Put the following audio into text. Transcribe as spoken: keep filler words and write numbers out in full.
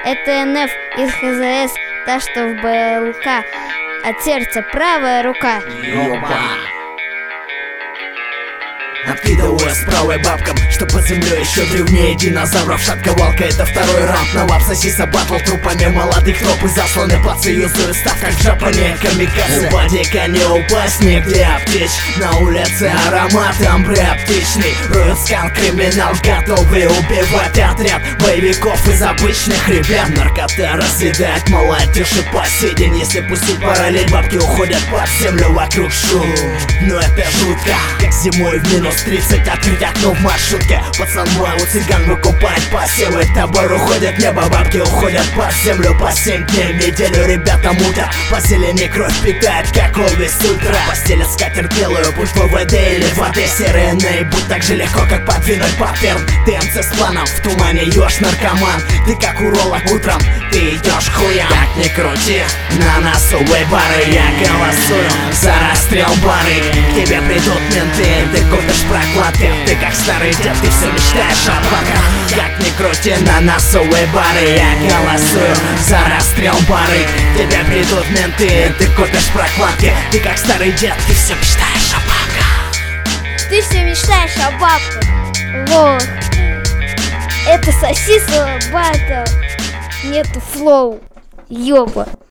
Это эн эф из ха зэ эс, та, что в бэ эл ка. От сердца правая рука. Ёба. Откидываю с правой бабкам, что под землей еще древнее динозавров. Шатковалка — это второй раунд. На лап сосиса батл трупами молодых троп и засланы под союзную став, как в Жапоне камикадзе. Упади-ка не упасть, нигде аптечь. На улице аромат амбре аптечный. Роют скан, криминал, готовый убивать отряд боевиков из обычных ребят. Наркота разъедает молодежь и по сей день. Если пустить параллель, бабки уходят под землю, вокруг шум. Но это жутко, как зимой в минус тридцать открыть окно в маршрутке. Пацан мой у цыган выкупает посевы. Табор уходит в небо, бабки уходят под землю. По семь дней в неделю ребята мутят. По зелени кровь питает, как Олвис Ультра. Постелят скатерть белую, пульт вэ вэ дэ или в воде серые наебут так же легко, как подвинуть паттерн. тэ эм цэ с планом, в тумане ешь наркоман. Ты как уролог утром, ты идешь хуям. Как ни крути, на носу вейбары. Я голосую за расстрел бары. К тебе придут менты, ты купишь прокладки. Ты как старый дед, ты все мечтаешь о баках. Как ни крути, на носу вейбары. Я голосую за расстрел бары. К тебе придут менты, ты купишь прокладки. Ты как старый дед, ты все мечтаешь о бабках. Ты все мечтаешь о бабках. Лох. Это сосиса батл. Нету флоу. Ёба.